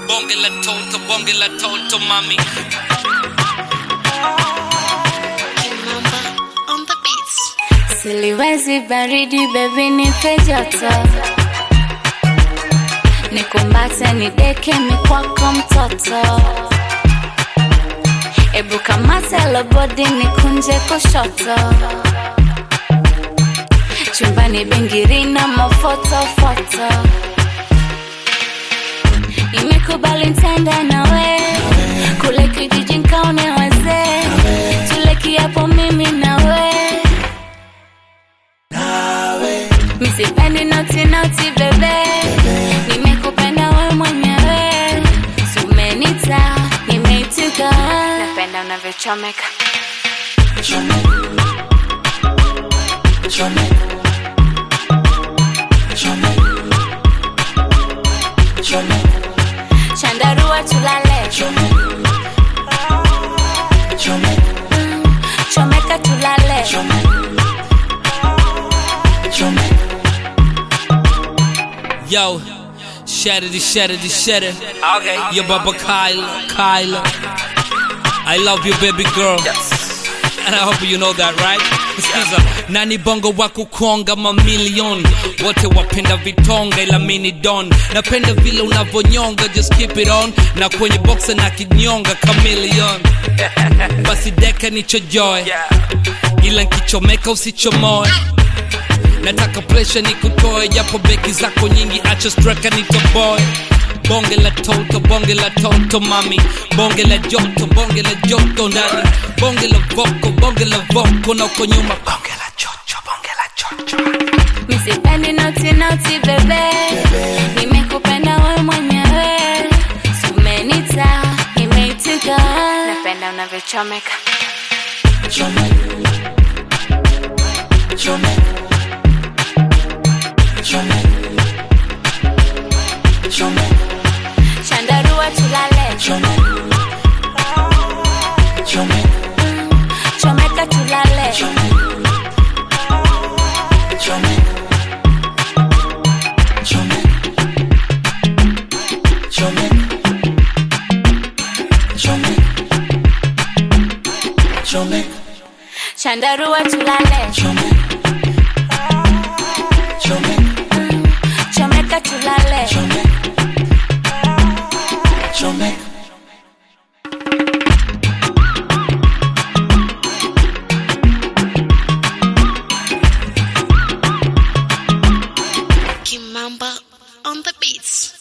bonge la toto mami. Kimamba on the beats. Siliwezi baridi baby nipe joto, nikumbate nideke mikwako mtoto, ebu kamate lobodi nikunje kushoto, chumbani bingirina mafoto foto. Nimekubali ntenda nawe, kule kijiji nkaone wazee, tule kiapo mimi nawe. Misipendi noti noti bebe, nimekupenda we mwenyewe, sumenita, nimeitika, napenda unavyochomeka. Chandarua tulale, chomeka tulale. Yo, shatter. Okay. Yo, Baba Kyla. I love you, baby girl. Yes. And I hope you know that, right? Skiza, nani bongo waku kuonga mamilioni, wote wapenda vitonga ila mini don. Napenda vile unavonyonga, just keep it on. Na kwenye boxer na kinyonga chameleon. Basi deka nicho joy, ila nkichomeka usichomoe. Nataka pressure nikutoe, japo beki zako nyingi acha striker nitoboy. Bonge la toto mami, bonge la joto ndani, bonge la voko na uko nyuma, bonge la chocho. Misipendi noti noti bebe, nimekupenda we mwenyewe, sumenita, nimeitika, napenda unavyochomeka. Chandarua tulale, chomeka tulale. Chandarua tulale, chomeka tulale. Kimamba on the beats.